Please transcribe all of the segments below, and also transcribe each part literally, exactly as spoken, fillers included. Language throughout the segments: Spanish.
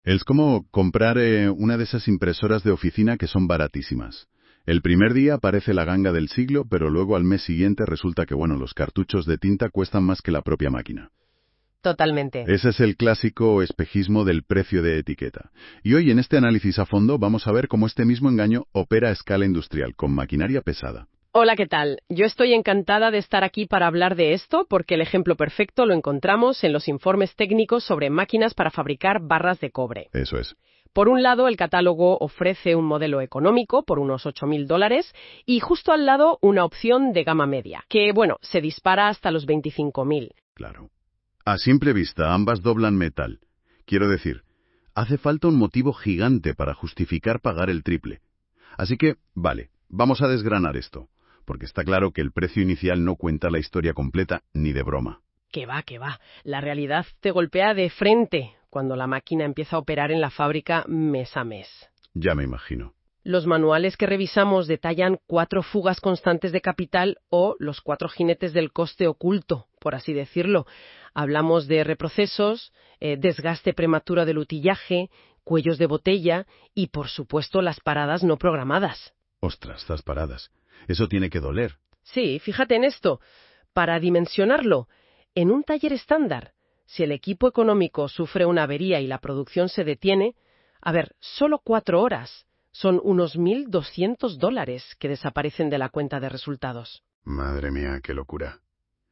Es como comprar eh, una de esas impresoras de oficina que son baratísimas. El primer día parece la ganga del siglo, pero luego al mes siguiente resulta que, bueno, los cartuchos de tinta cuestan más que la propia máquina. Totalmente. Ese es el clásico espejismo del precio de etiqueta. Y hoy en este análisis a fondo vamos a ver cómo este mismo engaño opera a escala industrial, con maquinaria pesada. Hola, ¿qué tal? Yo estoy encantada de estar aquí para hablar de esto porque el ejemplo perfecto lo encontramos en los informes técnicos sobre máquinas para fabricar barras de cobre. Eso es. Por un lado, el catálogo ofrece un modelo económico por unos ocho mil dólares y justo al lado una opción de gama media, que, bueno, se dispara hasta los veinticinco mil. Claro. A simple vista, ambas doblan metal. Quiero decir, hace falta un motivo gigante para justificar pagar el triple. Así que, vale, vamos a desgranar esto, porque está claro que el precio inicial no cuenta la historia completa ni de broma. Que va, que va. La realidad te golpea de frente cuando la máquina empieza a operar en la fábrica mes a mes. Ya me imagino. Los manuales que revisamos detallan cuatro fugas constantes de capital o los cuatro jinetes del coste oculto, por así decirlo. Hablamos de reprocesos, eh, desgaste prematuro del utillaje, cuellos de botella y, por supuesto, las paradas no programadas. Ostras, estas paradas. Eso tiene que doler. Sí, fíjate en esto. Para dimensionarlo, en un taller estándar, si el equipo económico sufre una avería y la producción se detiene, a ver, solo cuatro horas. Son unos mil doscientos dólares que desaparecen de la cuenta de resultados. Madre mía, qué locura.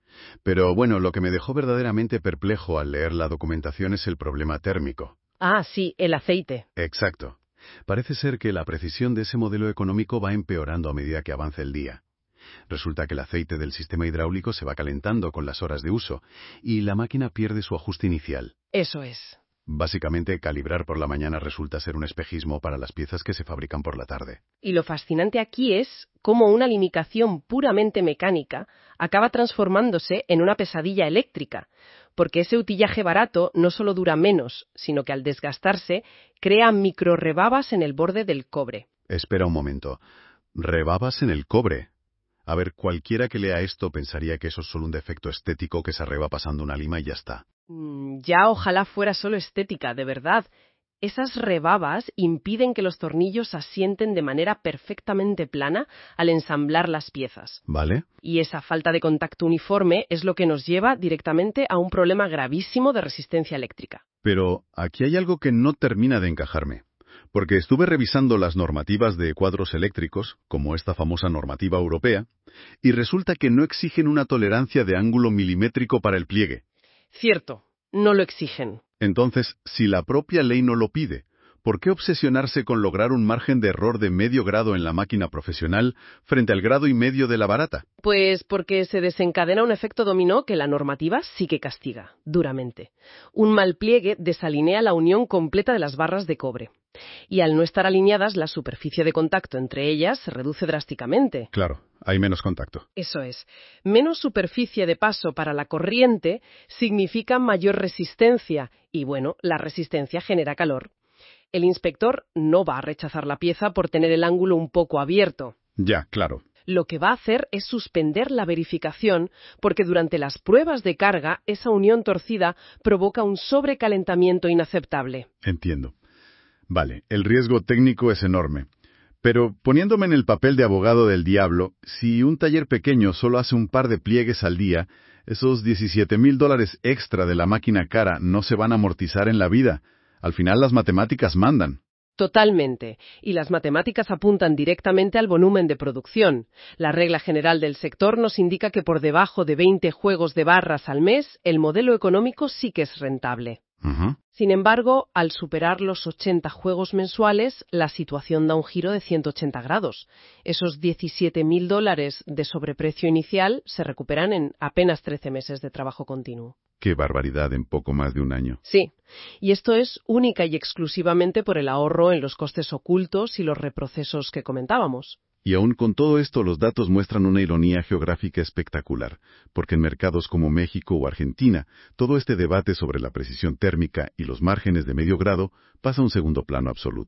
Pero bueno, lo que me dejó verdaderamente perplejo al leer la documentación es el problema térmico. Ah, sí, el aceite. Exacto. Parece ser que la precisión de ese modelo económico va empeorando a medida que avanza el día. Resulta que el aceite del sistema hidráulico se va calentando con las horas de uso y la máquina pierde su ajuste inicial. Eso es. Básicamente, calibrar por la mañana resulta ser un espejismo para las piezas que se fabrican por la tarde. Y lo fascinante aquí es cómo una limitación puramente mecánica acaba transformándose en una pesadilla eléctrica, porque ese utillaje barato no solo dura menos, sino que al desgastarse crea microrrebabas en el borde del cobre. Espera un momento. ¿Rebabas en el cobre? A ver, cualquiera que lea esto pensaría que eso es solo un defecto estético que se arreba pasando una lima y ya está. Mm, ya ojalá fuera solo estética, de verdad. Esas rebabas impiden que los tornillos asienten de manera perfectamente plana al ensamblar las piezas. ¿Vale? Y esa falta de contacto uniforme es lo que nos lleva directamente a un problema gravísimo de resistencia eléctrica. Pero aquí hay algo que no termina de encajarme. Porque estuve revisando las normativas de cuadros eléctricos, como esta famosa normativa europea, y resulta que no exigen una tolerancia de ángulo milimétrico para el pliegue. Cierto, no lo exigen. Entonces, si la propia ley no lo pide, ¿por qué obsesionarse con lograr un margen de error de medio grado en la máquina profesional frente al grado y medio de la barata? Pues porque se desencadena un efecto dominó que la normativa sí que castiga, duramente. Un mal pliegue desalinea la unión completa de las barras de cobre. Y al no estar alineadas, la superficie de contacto entre ellas se reduce drásticamente. Claro, hay menos contacto. Eso es. Menos superficie de paso para la corriente significa mayor resistencia y, bueno, la resistencia genera calor. El inspector no va a rechazar la pieza por tener el ángulo un poco abierto. Ya, claro. Lo que va a hacer es suspender la verificación porque durante las pruebas de carga esa unión torcida provoca un sobrecalentamiento inaceptable. Entiendo. Vale, el riesgo técnico es enorme. Pero poniéndome en el papel de abogado del diablo, si un taller pequeño solo hace un par de pliegues al día, esos diecisiete mil dólares extra de la máquina cara no se van a amortizar en la vida. Al final las matemáticas mandan. Totalmente. Y las matemáticas apuntan directamente al volumen de producción. La regla general del sector nos indica que por debajo de veinte juegos de barras al mes, el modelo económico sí que es rentable. Uh-huh. Sin embargo, al superar los ochenta juegos mensuales, la situación da un giro de ciento ochenta grados. Esos diecisiete mil dólares de sobreprecio inicial se recuperan en apenas trece meses de trabajo continuo. ¡Qué barbaridad en poco más de un año! Sí, y esto es única y exclusivamente por el ahorro en los costes ocultos y los reprocesos que comentábamos. Y aún con todo esto, los datos muestran una ironía geográfica espectacular, porque en mercados como México o Argentina, todo este debate sobre la precisión térmica y los márgenes de medio grado pasa a un segundo plano absoluto.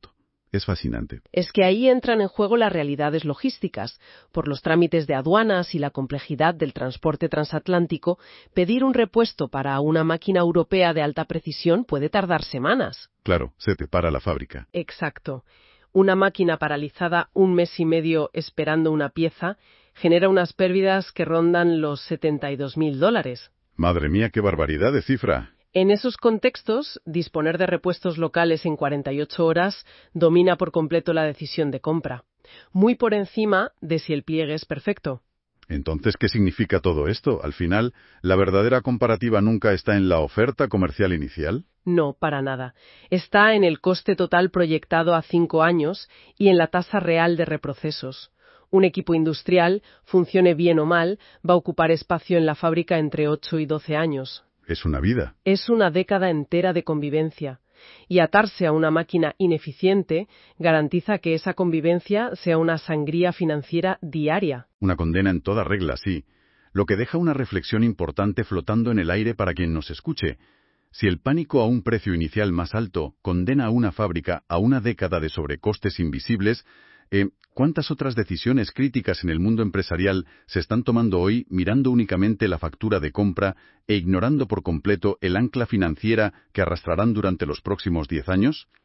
Es fascinante. Es que ahí entran en juego las realidades logísticas. Por los trámites de aduanas y la complejidad del transporte transatlántico, pedir un repuesto para una máquina europea de alta precisión puede tardar semanas. Claro, se te para la fábrica. Exacto. Una máquina paralizada un mes y medio esperando una pieza genera unas pérdidas que rondan los setenta y dos mil dólares. Madre mía, qué barbaridad de cifra. En esos contextos, disponer de repuestos locales en cuarenta y ocho horas domina por completo la decisión de compra, muy por encima de si el pliegue es perfecto. Entonces, ¿qué significa todo esto? Al final, ¿la verdadera comparativa nunca está en la oferta comercial inicial? No, para nada. Está en el coste total proyectado a cinco años y en la tasa real de reprocesos. Un equipo industrial, funcione bien o mal, va a ocupar espacio en la fábrica entre ocho y doce años. Es una vida. Es una década entera de convivencia. Y atarse a una máquina ineficiente garantiza que esa convivencia sea una sangría financiera diaria. Una condena en toda regla, sí. Lo que deja una reflexión importante flotando en el aire para quien nos escuche. Si el pánico a un precio inicial más alto condena a una fábrica a una década de sobrecostes invisibles, eh, ¿cuántas otras decisiones críticas en el mundo empresarial se están tomando hoy mirando únicamente la factura de compra e ignorando por completo el ancla financiera que arrastrarán durante los próximos diez años?